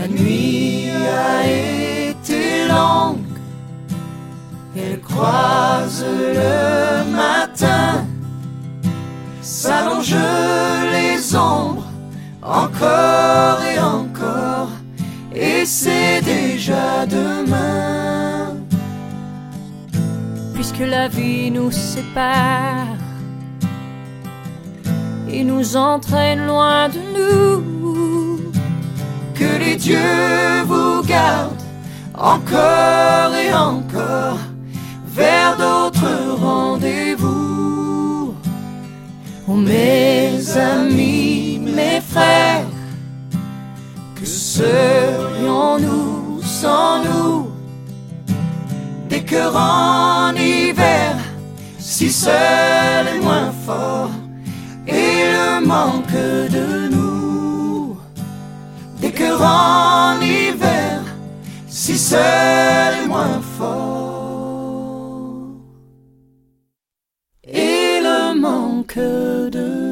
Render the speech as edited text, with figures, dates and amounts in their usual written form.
nuit a été longue, elle croise le matin, s'allonge les ombres, encore et encore, et c'est déjà demain. Puisque la vie nous sépare et nous entraîne loin de nous, que les dieux vous gardent encore et encore vers d'autres rendez-vous. Oh mes amis, mes frères, que serions-nous sans nous? Des cœurs en hiver, si seul et moins fort, et le manque de nous. Des cœurs en hiver, si seul et moins fort, et le manque de nous.